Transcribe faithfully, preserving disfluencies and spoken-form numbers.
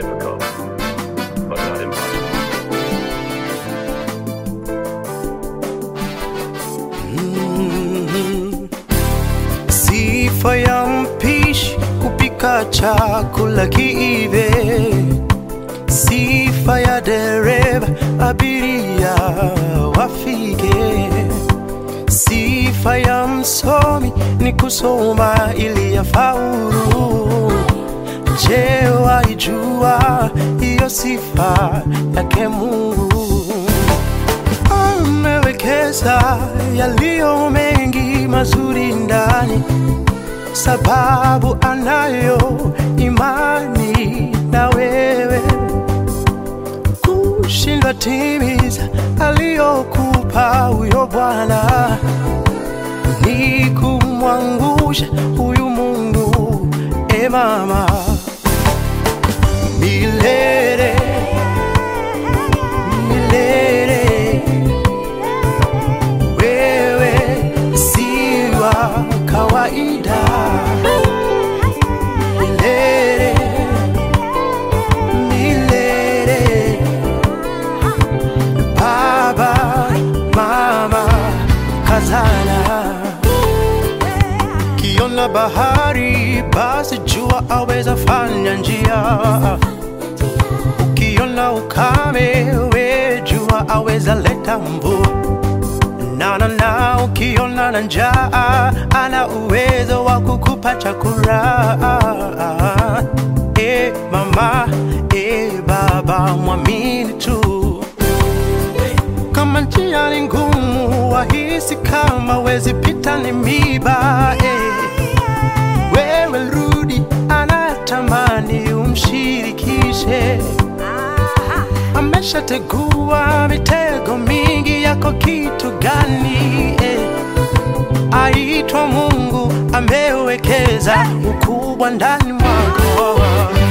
difficult, but not impossible. Mm-hmm. Sifa ya mpishi kupika chakula kiive, sifa ya dereva abiria wafike, sifa ya msomi ni kusoma ili yafaulu. Je, waijua hiyo sifa yake Mungu? Amewekeza yaliyo mengi mazuri ndani, sababu anayo imani na wewe. Kushindwa timiza aliyokupa huyo Bwana, ni kumwangusha huyu Mungu. E mama, milele milele wewe si wa kawaida. Milele milele baba mama kazana. Kiona bahari basi jua aweza fanya njia, ukiona ukame we jua aweza leta mvua. Na na na ukiona na njaa ana uwezo wa kukupa chakula. E mama, e baba, mwamini tu. Kama njia ni ngumu wahisi kama wezi pita ni miba, e wewe rudi, anatamani umshirikishe. Ameshategua mitego mingi, yako kitu gani? Eh, aitwa Mungu amewekeza ukubwa ndani mwako.